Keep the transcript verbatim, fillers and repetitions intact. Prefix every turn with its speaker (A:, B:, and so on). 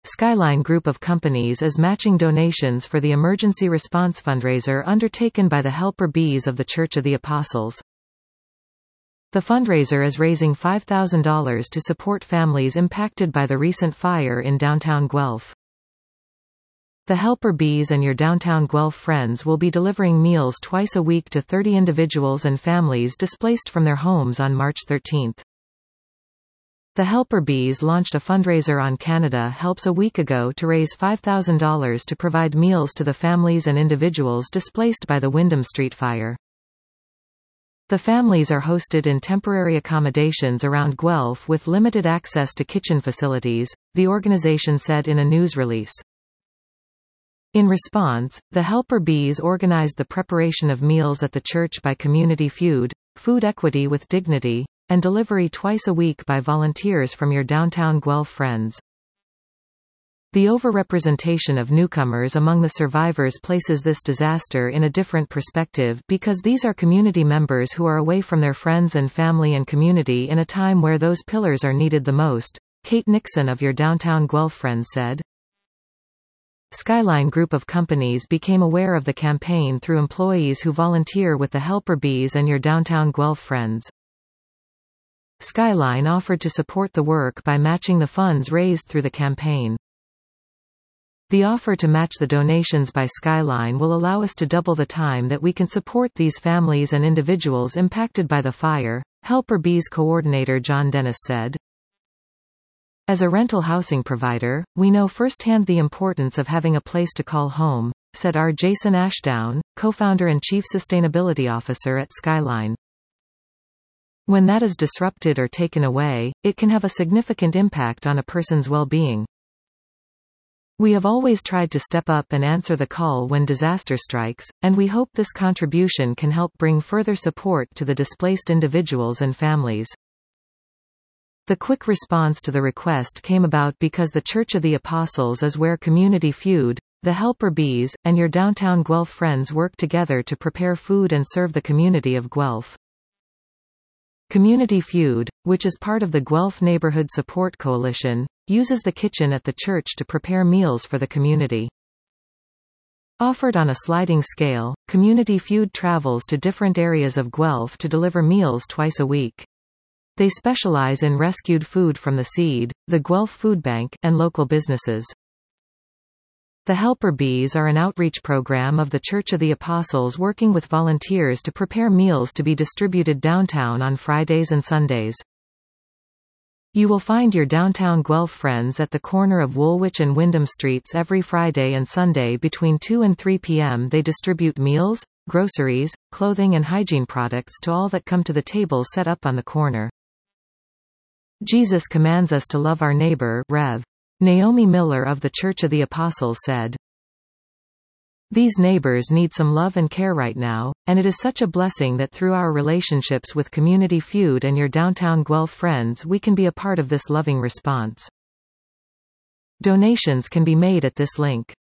A: Skyline Group of Companies is matching donations for the emergency response fundraiser undertaken by the Helper Bees of the Church of the Apostles. The fundraiser is raising five thousand dollars to support families impacted by the recent fire in downtown Guelph. The Helper Bees and your downtown Guelph friends will be delivering meals twice a week to thirty individuals and families displaced from their homes on March thirteenth. The Helper Bees launched a fundraiser on Canada Helps a week ago to raise five thousand dollars to provide meals to the families and individuals displaced by the Wyndham Street fire. The families are hosted in temporary accommodations around Guelph with limited access to kitchen facilities, the organization said in a news release. In response, the Helper Bees organized the preparation of meals at the church by Community Feud, Food Equity with Dignity, and delivery twice a week by volunteers from your downtown Guelph friends. The overrepresentation of newcomers among the survivors places this disaster in a different perspective because these are community members who are away from their friends and family and community in a time where those pillars are needed the most, Kate Nixon of your downtown Guelph friends said. Skyline Group of Companies became aware of the campaign through employees who volunteer with the Helper Bees and your downtown Guelph friends. Skyline offered to support the work by matching the funds raised through the campaign. The offer to match the donations by Skyline will allow us to double the time that we can support these families and individuals impacted by the fire, Helper Bees coordinator John Dennis said. As a rental housing provider, we know firsthand the importance of having a place to call home, said R. Jason Ashdown, co-founder and chief sustainability officer at Skyline. When that is disrupted or taken away, it can have a significant impact on a person's well-being. We have always tried to step up and answer the call when disaster strikes, and we hope this contribution can help bring further support to the displaced individuals and families. The quick response to the request came about because the Church of the Apostles is where Community Feud, the Helper Bees, and your downtown Guelph friends work together to prepare food and serve the community of Guelph. Community Feud, which is part of the Guelph Neighborhood Support Coalition, uses the kitchen at the church to prepare meals for the community. Offered on a sliding scale, Community Feud travels to different areas of Guelph to deliver meals twice a week. They specialize in rescued food from the Seed, the Guelph Food Bank, and local businesses. The Helper Bees are an outreach program of the Church of the Apostles working with volunteers to prepare meals to be distributed downtown on Fridays and Sundays. You will find your downtown Guelph friends at the corner of Woolwich and Wyndham Streets every Friday and Sunday between two and three p m They distribute meals, groceries, clothing and hygiene products to all that come to the table set up on the corner. Jesus commands us to love our neighbor, Rev Naomi Miller of the Church of the Apostles said. These neighbors need some love and care right now, and it is such a blessing that through our relationships with Community Feud and your downtown Guelph friends we can be a part of this loving response. Donations can be made at this link.